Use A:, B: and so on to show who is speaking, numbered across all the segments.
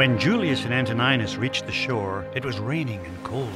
A: When Julius and Antoninus reached the shore, it was raining and cold.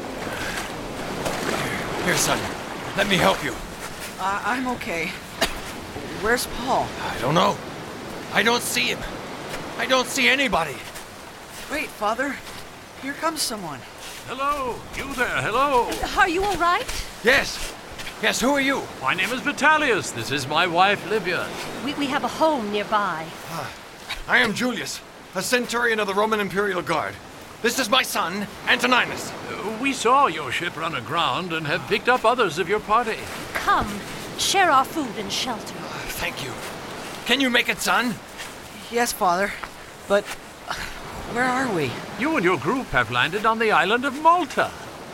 B: Here, son. Let me help you.
C: I'm okay. Where's Paul?
B: I don't know. I don't see him. I don't see anybody.
C: Wait, Father. Here comes someone.
D: Hello, you there, hello.
E: Are you all right?
B: Yes. Yes, who are you?
D: My name is Vitellius. This is my wife, Livia.
E: We have a home nearby.
B: I am Julius, a centurion of the Roman Imperial Guard. This is my son, Antoninus.
D: We saw your ship run aground and have picked up others of your party.
E: Come, share our food and shelter.
B: Thank you. Can you make it, son?
C: Yes, Father. But where are we?
D: You and your group have landed on the island of Malta.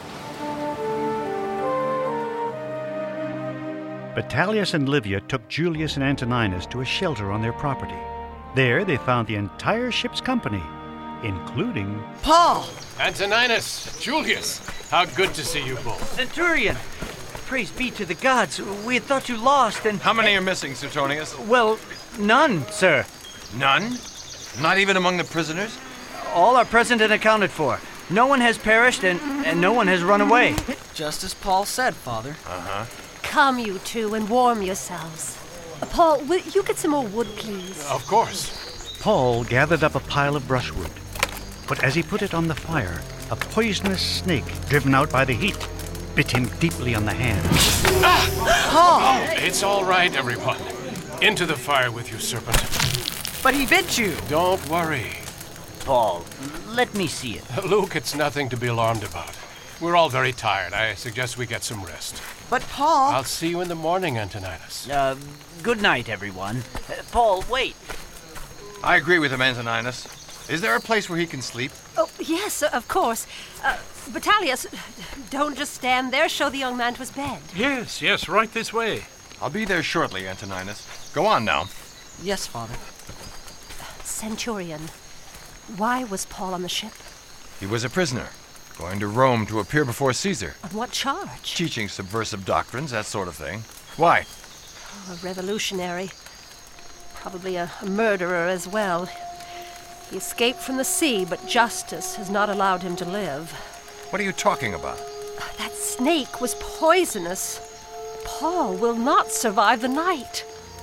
A: Vitellius and Livia took Julius and Antoninus to a shelter on their property. There they found the entire ship's company, including
C: Paul!
F: Antoninus, Julius, how good to see you both.
G: Centurion! Praise be to the gods. We had thought you lost and...
B: How many are missing, Suetonius?
G: Well, none, sir.
B: None? Not even among the prisoners?
G: All are present and accounted for. No one has perished and no one has run away.
C: Just as Paul said, Father.
B: Uh-huh.
E: Come, you two, and warm yourselves. Paul, will you get some more wood, please?
F: Of course.
A: Paul gathered up a pile of brushwood. But as he put it on the fire, a poisonous snake, driven out by the heat, bit him deeply on the hand.
C: Paul!
F: It's all right, everyone. Into the fire with you, serpent.
C: But he bit you!
F: Don't worry.
G: Paul, let me see it.
F: Luke, it's nothing to be alarmed about. We're all very tired. I suggest we get some rest.
C: But Paul...
F: I'll see you in the morning, Antoninus.
G: Good night, everyone. Paul, wait.
B: I agree with him, Antoninus. Is there a place where he can sleep?
E: Oh, yes, of course. Vitellius, don't just stand there. Show the young man to his bed.
D: Yes, right this way.
B: I'll be there shortly, Antoninus. Go on now.
C: Yes, Father.
E: Centurion, why was Paul on the ship?
B: He was a prisoner, going to Rome to appear before Caesar.
E: On what charge?
B: Teaching subversive doctrines, that sort of thing. Why?
E: A revolutionary. Probably a murderer as well. He escaped from the sea, but justice has not allowed him to live.
B: What are you talking about?
E: That snake was poisonous. Paul will not survive the night.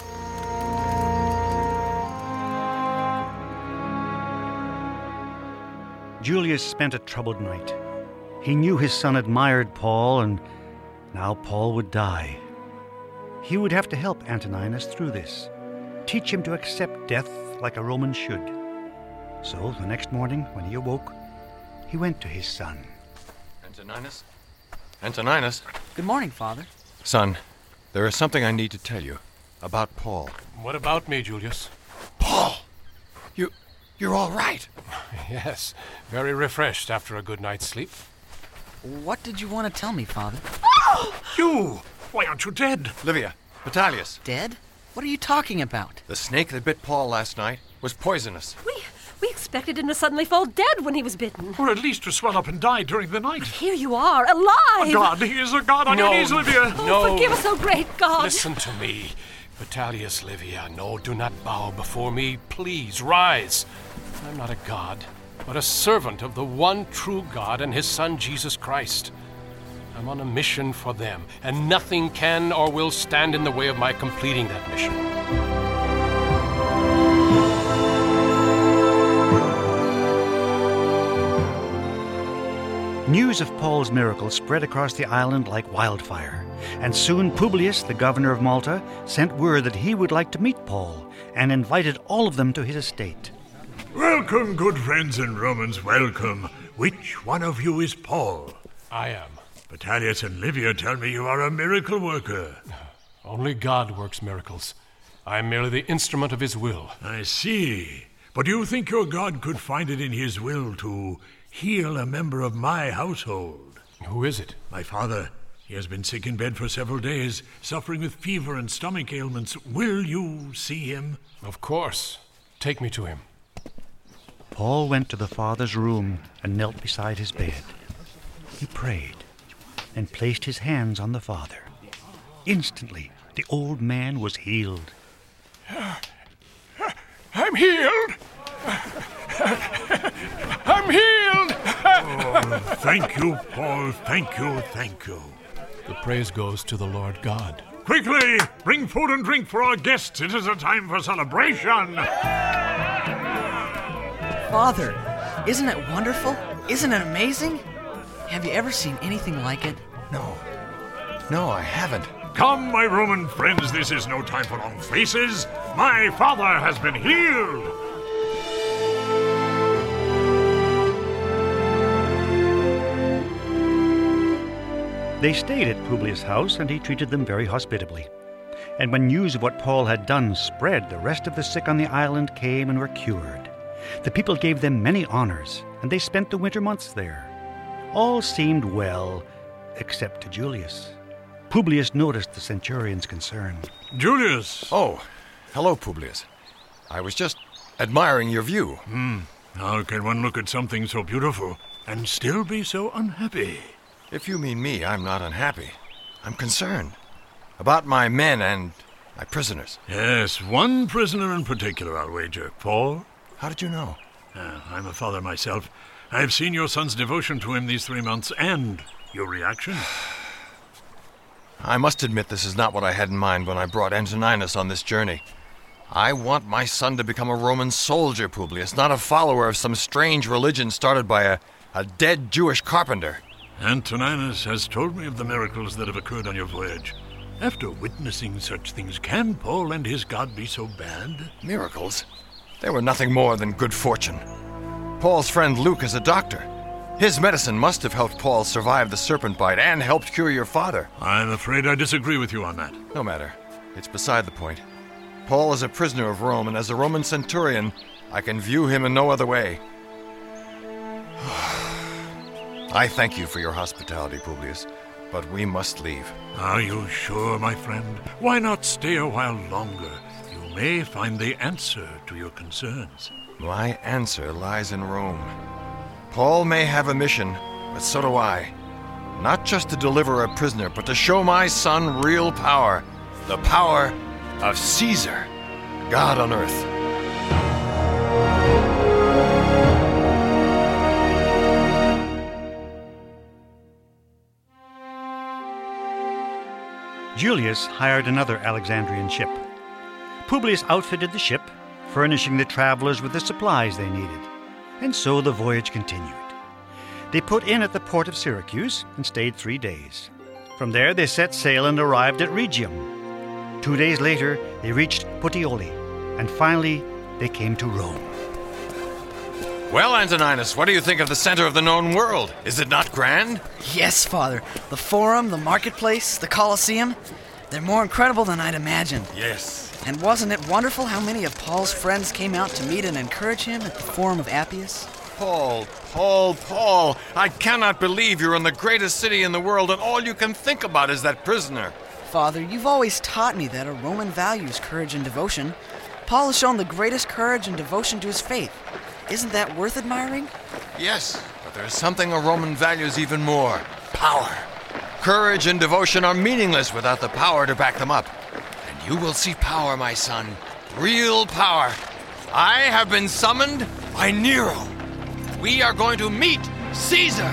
A: Julius spent a troubled night. He knew his son admired Paul, and now Paul would die. He would have to help Antoninus through this, teach him to accept death like a Roman should. So the next morning, when he awoke, he went to his son.
B: Antoninus? Antoninus?
C: Good morning, Father.
B: Son, there is something I need to tell you about Paul.
F: What about me, Julius?
B: Paul! You're all right.
F: Yes, very refreshed after a good night's sleep.
C: What did you want to tell me, Father?
D: You! Why aren't you dead?
B: Livia, Vitellius.
C: Dead? What are you talking about?
B: The snake that bit Paul last night was poisonous.
E: We expected him to suddenly fall dead when he was bitten.
D: Or at least to swell up and die during the night.
E: Here you are, alive!
D: A god, he is a god on your knees, Livia.
E: Oh, forgive us, O great God!
F: Listen to me. Vitellius, Livia, no, do not bow before me. Please, rise. I'm not a god, but a servant of the one true God and his Son, Jesus Christ. I'm on a mission for them, and nothing can or will stand in the way of my completing that mission.
A: News of Paul's miracle spread across the island like wildfire, and soon Publius, the governor of Malta, sent word that he would like to meet Paul and invited all of them to his estate.
H: Welcome, good friends and Romans, welcome. Which one of you is Paul?
F: I am.
H: Vitellius and Livia tell me you are a miracle worker.
F: Only God works miracles. I am merely the instrument of his will.
H: I see. But do you think your God could find it in his will to heal a member of my household?
F: Who is it?
H: My father. He has been sick in bed for several days, suffering with fever and stomach ailments. Will you see him?
F: Of course. Take me to him.
A: Paul went to the father's room and knelt beside his bed. He prayed and placed his hands on the father. Instantly, the old man was healed.
D: I'm healed.
H: Thank you, Paul. Thank you, thank you.
F: The praise goes to the Lord God.
H: Quickly, bring food and drink for our guests. It is a time for celebration.
C: Father, isn't it wonderful? Isn't it amazing? Have you ever seen anything like it?
B: No, I haven't.
H: Come, my Roman friends, this is no time for long faces. My father has been healed.
A: They stayed at Publius' house, and he treated them very hospitably. And when news of what Paul had done spread, the rest of the sick on the island came and were cured. The people gave them many honors, and they spent the winter months there. All seemed well, except to Julius. Publius noticed the centurion's concern.
H: Julius!
B: Oh, hello, Publius. I was just admiring your view.
H: How can one look at something so beautiful and still be so unhappy?
B: If you mean me, I'm not unhappy. I'm concerned about my men and my prisoners.
H: Yes, one prisoner in particular, I'll wager. Paul?
B: How did you know?
H: I'm a father myself. I've seen your son's devotion to him these 3 months, and your reaction.
B: I must admit this is not what I had in mind when I brought Antoninus on this journey. I want my son to become a Roman soldier, Publius, not a follower of some strange religion started by a dead Jewish carpenter.
H: Antoninus has told me of the miracles that have occurred on your voyage. After witnessing such things, can Paul and his God be so bad?
B: Miracles? They were nothing more than good fortune. Paul's friend Luke is a doctor. His medicine must have helped Paul survive the serpent bite and helped cure your father.
H: I'm afraid I disagree with you on that.
B: No matter. It's beside the point. Paul is a prisoner of Rome, and as a Roman centurion, I can view him in no other way. I thank you for your hospitality, Publius, but we must leave.
H: Are you sure, my friend? Why not stay a while longer? You may find the answer to your concerns.
B: My answer lies in Rome. Paul may have a mission, but so do I. Not just to deliver a prisoner, but to show my son real power. The power of Caesar, God on earth.
A: Julius hired another Alexandrian ship. Publius outfitted the ship, furnishing the travelers with the supplies they needed. And so the voyage continued. They put in at the port of Syracuse and stayed 3 days. From there they set sail and arrived at Rhegium. 2 days later they reached Puteoli, and finally they came to Rome.
B: Well, Antoninus, what do you think of the center of the known world? Is it not grand?
C: Yes, Father. The Forum, the Marketplace, the Colosseum, they're more incredible than I'd imagined.
B: Yes.
C: And wasn't it wonderful how many of Paul's friends came out to meet and encourage him at the Forum of Appius?
B: Paul, I cannot believe you're in the greatest city in the world and all you can think about is that prisoner.
C: Father, you've always taught me that a Roman values courage and devotion. Paul has shown the greatest courage and devotion to his faith. Isn't that worth admiring?
B: Yes, but there's something a Roman values even more. Power. Courage and devotion are meaningless without the power to back them up. And you will see power, my son. Real power. I have been summoned by Nero. We are going to meet Caesar.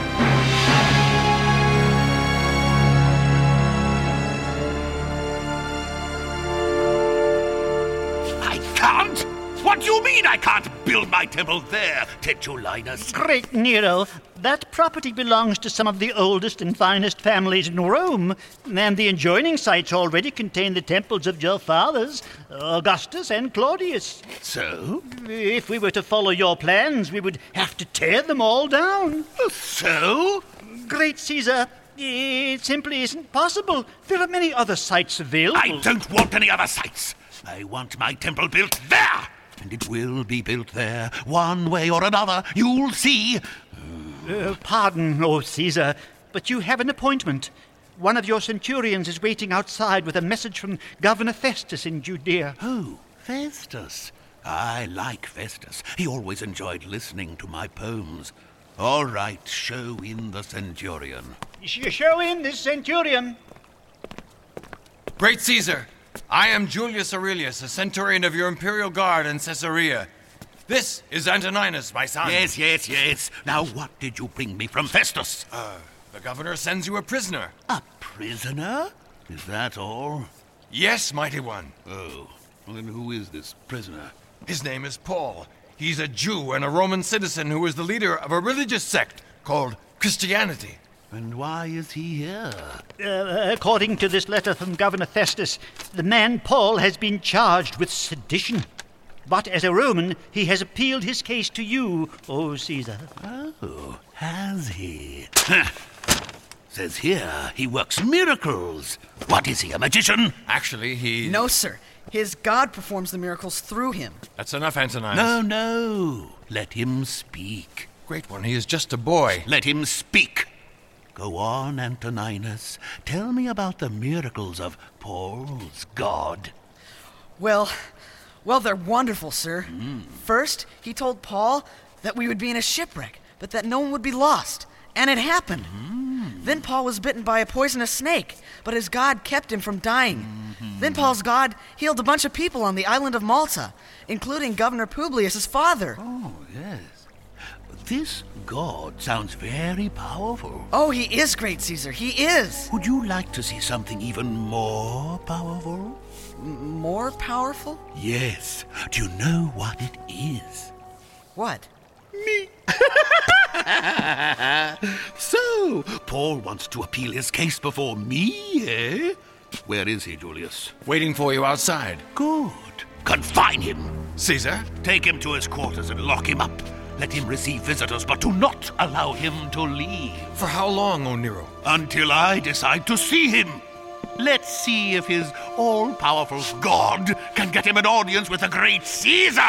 D: I can't! What do you mean I can't build my temple there, Titulinus?
I: Great Nero, that property belongs to some of the oldest and finest families in Rome, and the adjoining sites already contain the temples of your fathers, Augustus and Claudius.
D: So?
I: If we were to follow your plans, we would have to tear them all down.
D: So?
I: Great Caesar, it simply isn't possible. There are many other sites available.
D: I don't want any other sites. I want my temple built there. And it will be built there, one way or another. You'll see.
I: Pardon, O Caesar, but you have an appointment. One of your centurions is waiting outside with a message from Governor Festus in Judea.
D: Oh, Festus. I like Festus. He always enjoyed listening to my poems. All right, show in the centurion.
I: Show in this centurion.
B: Great Caesar, I am Julius Aurelius, a centurion of your imperial guard in Caesarea. This is Antoninus, my son.
D: Yes. Now what did you bring me from Festus?
B: The governor sends you a prisoner.
D: A prisoner? Is that all?
B: Yes, mighty one.
D: Oh, well, then who is this prisoner?
B: His name is Paul. He's a Jew and a Roman citizen who is the leader of a religious sect called Christianity.
D: And why is he here?
I: According to this letter from Governor Festus, the man Paul has been charged with sedition. But as a Roman, he has appealed his case to you, O Caesar.
D: Oh, has he? Says here he works miracles. What is he, a magician?
B: Actually, he...
C: No, sir. His God performs the miracles through him.
B: That's enough, Antoninus.
D: No. Let him speak.
B: Great one, he is just a boy.
D: Let him speak. Go on, Antoninus. Tell me about the miracles of Paul's God.
C: Well, they're wonderful, sir. First, he told Paul that we would be in a shipwreck, but that no one would be lost. And it happened. Then Paul was bitten by a poisonous snake, but his God kept him from dying. Then Paul's God healed a bunch of people on the island of Malta, including Governor Publius' father.
D: Oh, yes. This God sounds very powerful.
C: Oh, he is great, Caesar. He is.
D: Would you like to see something even more powerful?
C: More powerful?
D: Yes. Do you know what it is?
C: What?
D: Me. So, Paul wants to appeal his case before me, eh? Where is he, Julius?
B: Waiting for you outside.
D: Good. Confine him.
B: Caesar?
D: Take him to his quarters and lock him up. Let him receive visitors, but do not allow him to leave.
B: For how long, O Nero?
D: Until I decide to see him. Let's see if his all-powerful God can get him an audience with the great Caesar!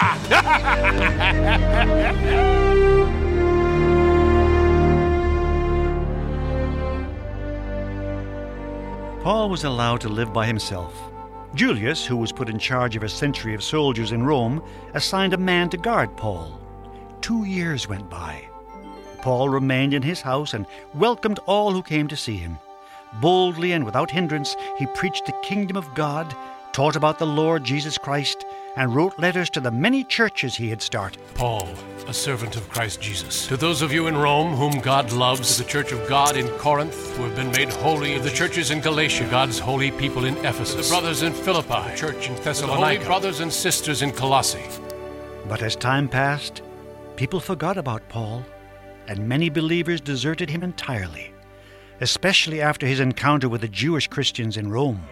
A: Paul was allowed to live by himself. Julius, who was put in charge of a century of soldiers in Rome, assigned a man to guard Paul. 2 years went by. Paul remained in his house and welcomed all who came to see him. Boldly and without hindrance, he preached the kingdom of God, taught about the Lord Jesus Christ, and wrote letters to the many churches he had started.
F: Paul, a servant of Christ Jesus. To those of you in Rome whom God loves, to the church of God in Corinth who have been made holy, to the churches in Galatia, God's holy people in Ephesus, the brothers in Philippi, the church in Thessalonica, the holy brothers and sisters in Colossae.
A: But as time passed, people forgot about Paul, and many believers deserted him entirely, especially after his encounter with the Jewish Christians in Rome.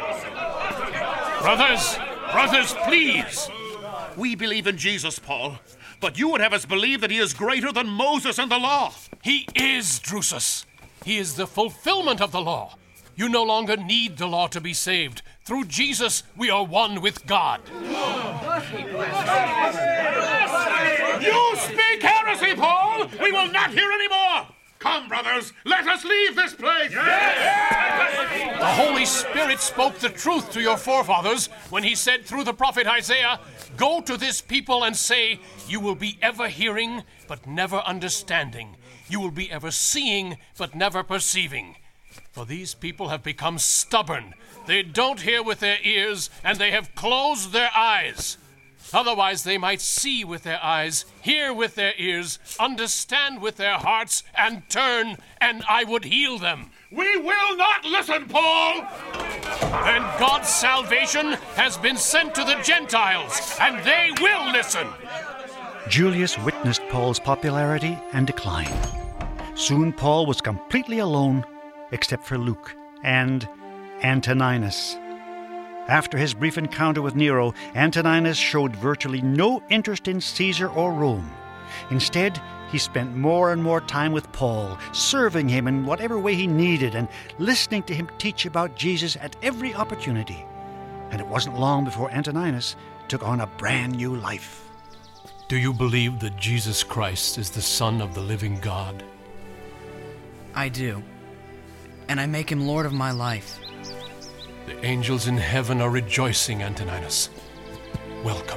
F: Brothers, please!
D: We believe in Jesus, Paul, but you would have us believe that he is greater than Moses and the law.
F: He is, Drusus. He is the fulfillment of the law. You no longer need the law to be saved. Through Jesus, we are one with God.
D: You speak heresy, Paul! We will not hear any more! Come, brothers, let us leave this place!
F: Yes! The Holy Spirit spoke the truth to your forefathers when he said through the prophet Isaiah, "Go to this people and say, you will be ever hearing, but never understanding. You will be ever seeing, but never perceiving. For these people have become stubborn. They don't hear with their ears, and they have closed their eyes. Otherwise they might see with their eyes, hear with their ears, understand with their hearts, and turn, and I would heal them."
D: We will not listen, Paul!
F: And God's salvation has been sent to the Gentiles, and they will listen.
A: Julius witnessed Paul's popularity and decline. Soon Paul was completely alone, except for Luke and Antoninus. After his brief encounter with Nero, Antoninus showed virtually no interest in Caesar or Rome. Instead, he spent more and more time with Paul, serving him in whatever way he needed and listening to him teach about Jesus at every opportunity. And it wasn't long before Antoninus took on a brand new life.
F: Do you believe that Jesus Christ is the Son of the living God?
C: I do. And I make him Lord of my life.
F: The angels in heaven are rejoicing, Antoninus. Welcome.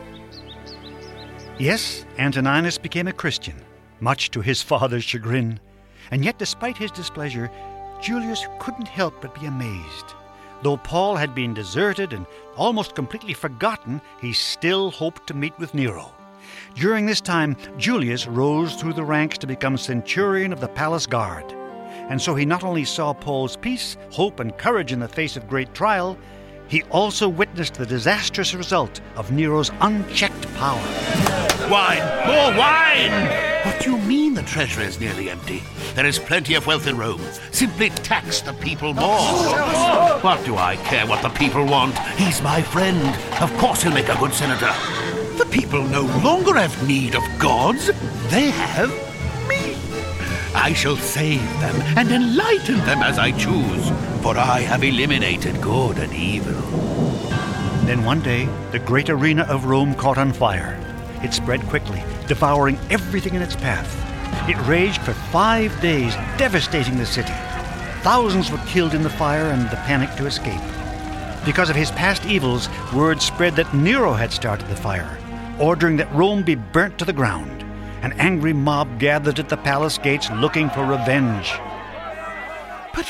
A: Yes, Antoninus became a Christian, much to his father's chagrin. And yet, despite his displeasure, Julius couldn't help but be amazed. Though Paul had been deserted and almost completely forgotten, he still hoped to meet with Nero. During this time, Julius rose through the ranks to become centurion of the palace guard. And so he not only saw Paul's peace, hope, and courage in the face of great trial, he also witnessed the disastrous result of Nero's unchecked power.
D: Wine! More wine! What do you mean the treasury is nearly empty? There is plenty of wealth in Rome. Simply tax the people more. What do I care what the people want? He's my friend. Of course he'll make a good senator. The people no longer have need of gods. They have me. I shall save them and enlighten them as I choose, for I have eliminated good and evil.
A: Then one day, the great arena of Rome caught on fire. It spread quickly, devouring everything in its path. It raged for 5 days, devastating the city. Thousands were killed in the fire and the panic to escape. Because of his past evils, word spread that Nero had started the fire, ordering that Rome be burnt to the ground. An angry mob gathered at the palace gates looking for revenge.
D: But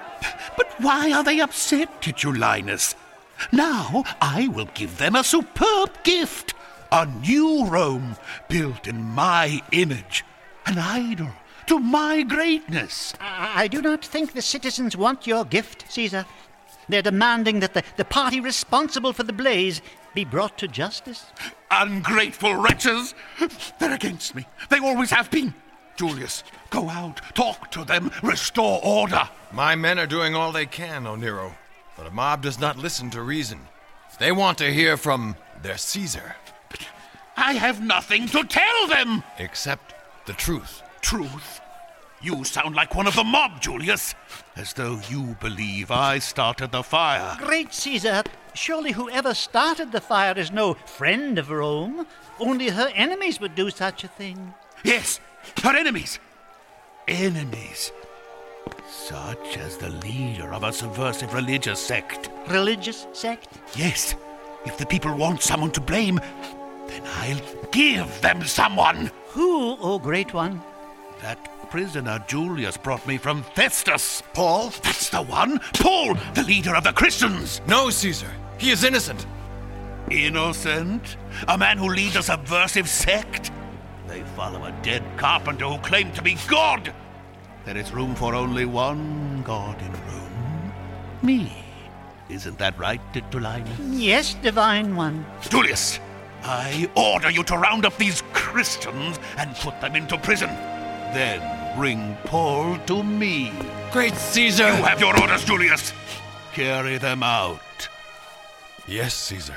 D: why are they upset, Titulinus? Now I will give them a superb gift. A new Rome built in my image. An idol to my greatness.
I: I do not think the citizens want your gift, Caesar. They're demanding that the party responsible for the blaze be brought to justice.
D: Ungrateful wretches! They're against me. They always have been. Julius, go out, talk to them, restore order.
B: My men are doing all they can, O Nero, but a mob does not listen to reason. They want to hear from their Caesar.
D: But I have nothing to tell them.
B: Except the truth.
D: Truth? You sound like one of the mob, Julius. As though you believe I started the fire.
I: Great Caesar, surely whoever started the fire is no friend of Rome. Only her enemies would do such a thing.
D: Yes, her enemies. Enemies. Such as the leader of a subversive religious sect.
I: Religious sect?
D: Yes. If the people want someone to blame, then I'll give them someone.
I: Who, O great one?
D: That prisoner Julius brought me from Festus.
B: Paul?
D: That's the one. Paul, the leader of the Christians.
B: No, Caesar. He is innocent.
D: Innocent? A man who leads a subversive sect? They follow a dead carpenter who claimed to be God. There is room for only one God in Rome. Me. Isn't that right, Titulinus?
I: Yes, divine one.
D: Julius, I order you to round up these Christians and put them into prison. Then bring Paul to me.
B: Great Caesar!
D: You have your orders, Julius. Carry them out.
B: Yes, Caesar.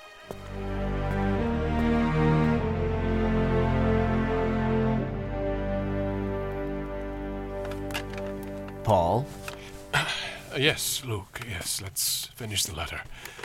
G: Paul?
F: Yes, Luke, yes. Let's finish the letter.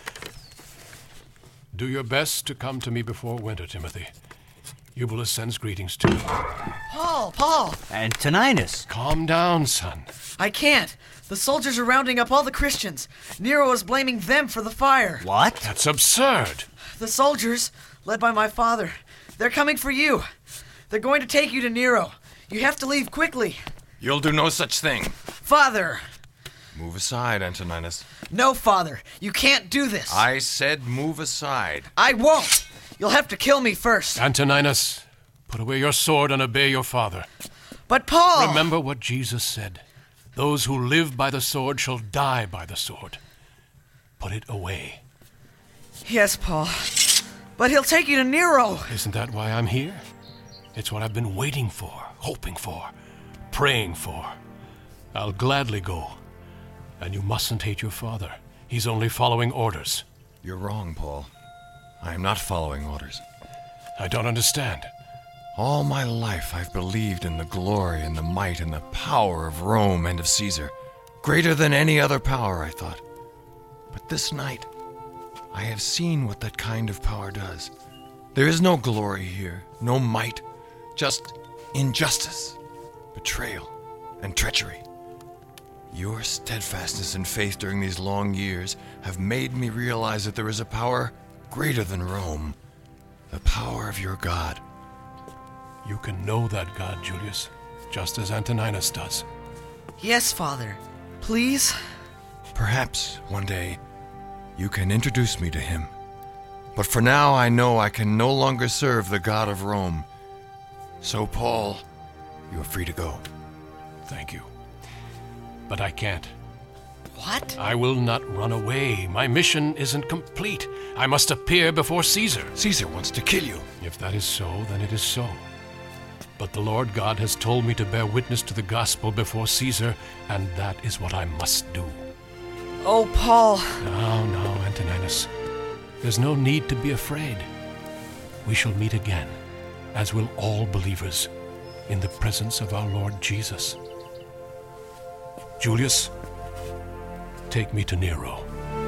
F: Do your best to come to me before winter, Timothy. Eubulus sends greetings too.
C: Paul!
G: Antoninus.
F: Calm down, son.
C: I can't. The soldiers are rounding up all the Christians. Nero is blaming them for the fire.
G: What?
F: That's absurd.
C: The soldiers, led by my father, they're coming for you. They're going to take you to Nero. You have to leave quickly.
B: You'll do no such thing.
C: Father!
B: Move aside, Antoninus.
C: No, Father. You can't do this.
B: I said move aside.
C: I won't. You'll have to kill me first.
F: Antoninus, put away your sword and obey your father.
C: But Paul...
F: Remember what Jesus said. Those who live by the sword shall die by the sword. Put it away.
C: Yes, Paul. But he'll take you to Nero.
F: Isn't that why I'm here? It's what I've been waiting for, hoping for, praying for. I'll gladly go. And you mustn't hate your father. He's only following orders.
B: You're wrong, Paul. I am not following orders.
F: I don't understand.
B: All my life I've believed in the glory and the might and the power of Rome and of Caesar. Greater than any other power, I thought. But this night, I have seen what that kind of power does. There is no glory here, no might, just injustice, betrayal, and treachery. Your steadfastness and faith during these long years have made me realize that there is a power greater than Rome, the power of your God.
F: You can know that God, Julius, just as Antoninus does.
C: Yes, Father. Please?
B: Perhaps one day you can introduce me to him. But for now I know I can no longer serve the God of Rome. So, Paul, you are free to go.
F: Thank you. But I can't.
C: What?
F: I will not run away. My mission isn't complete. I must appear before Caesar.
B: Caesar wants to kill you.
F: If that is so, then it is so. But the Lord God has told me to bear witness to the gospel before Caesar, and that is what I must do.
C: Oh, Paul.
F: Now, Antoninus. There's no need to be afraid. We shall meet again, as will all believers, in the presence of our Lord Jesus. Julius, take me to Nero.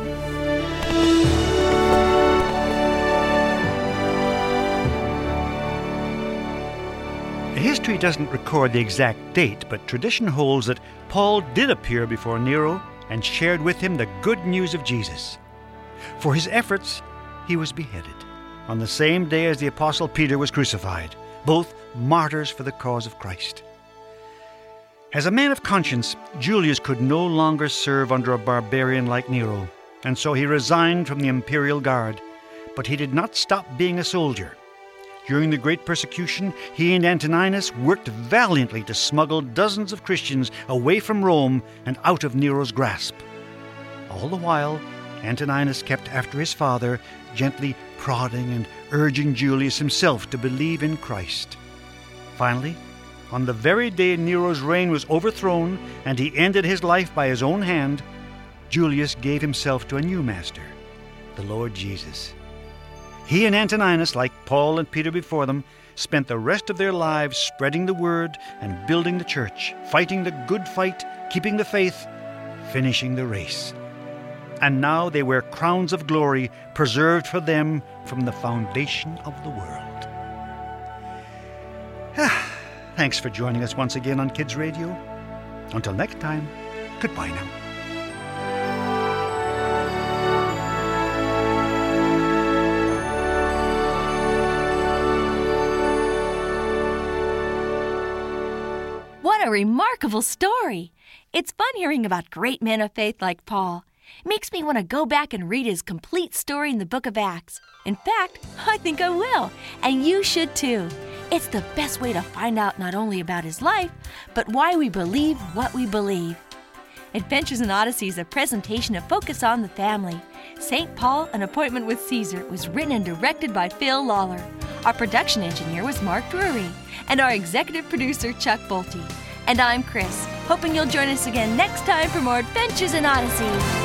A: History doesn't record the exact date, but tradition holds that Paul did appear before Nero and shared with him the good news of Jesus. For his efforts, he was beheaded on the same day as the Apostle Peter was crucified, both martyrs for the cause of Christ. As a man of conscience, Julius could no longer serve under a barbarian like Nero, and so he resigned from the imperial guard. But he did not stop being a soldier. During the Great Persecution, he and Antoninus worked valiantly to smuggle dozens of Christians away from Rome and out of Nero's grasp. All the while, Antoninus kept after his father, gently prodding and urging Julius himself to believe in Christ. Finally, on the very day Nero's reign was overthrown and he ended his life by his own hand, Julius gave himself to a new master, the Lord Jesus. He and Antoninus, like Paul and Peter before them, spent the rest of their lives spreading the word and building the church, fighting the good fight, keeping the faith, finishing the race. And now they wear crowns of glory preserved for them from the foundation of the world. Thanks for joining us once again on Kids Radio. Until next time, goodbye now.
J: What a remarkable story! It's fun hearing about great men of faith like Paul. Makes me want to go back and read his complete story in the book of Acts. In fact, I think I will, and you should too. It's the best way to find out not only about his life, but why we believe what we believe. Adventures in Odyssey is a presentation of Focus on the Family. St. Paul, An Appointment with Caesar was written and directed by Phil Lawler. Our production engineer was Mark Drury, and our executive producer, Chuck Bolte. And I'm Chris, hoping you'll join us again next time for more Adventures in Odyssey.